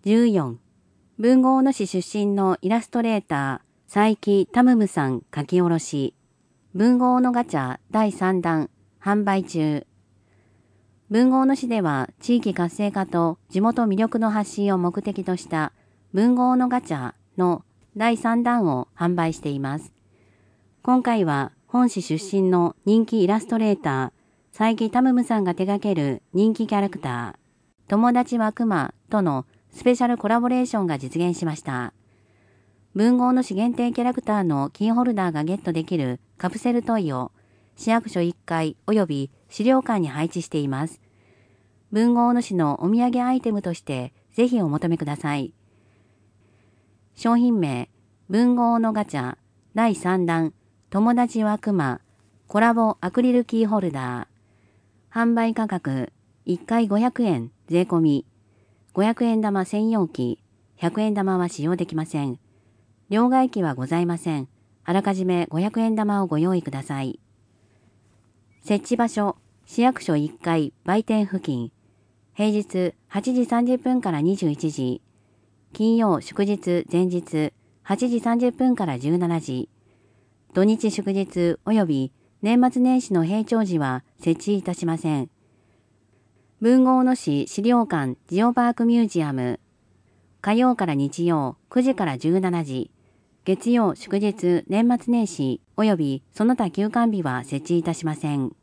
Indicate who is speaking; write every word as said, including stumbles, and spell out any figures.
Speaker 1: じゅうよん、豊後大野市出身のイラストレーター、佐伯タムムさん書き下ろし。豊後大野ガチャだいさんだん、販売中。豊後大野市では地域活性化と地元魅力の発信を目的とした豊後大野ガチャのだいさんだんを販売しています。今回は本市出身の人気イラストレーター、佐伯タムムさんが手掛ける人気キャラクター、友達はクマとのスペシャルコラボレーションが実現しました。豊後大野市限定キャラクターのキーホルダーがゲットできるカプセルトイを市役所いっかい及び資料館に配置しています。豊後大野市のお土産アイテムとしてぜひお求めください。商品名、豊後大野ガチャだいさんだん、友達はクマコラボアクリルキーホルダー。販売価格いっかいごひゃくえん税込み。ごひゃくえん玉専用機、ひゃくえん玉は使用できません。両替機はございません。あらかじめごひゃくえん玉をご用意ください。設置場所、市役所いっかい売店付近。平日はちじさんじゅっぷんからにじゅういちじ。金曜祝日前日はちじさんじゅっぷんからじゅうしちじ。土日祝日及び年末年始の閉庁時は設置いたしません。豊後大野市資料館ジオパークミュージアム。火曜から日曜くじからじゅうしちじ。月曜祝日年末年始及びその他休館日は設置いたしません。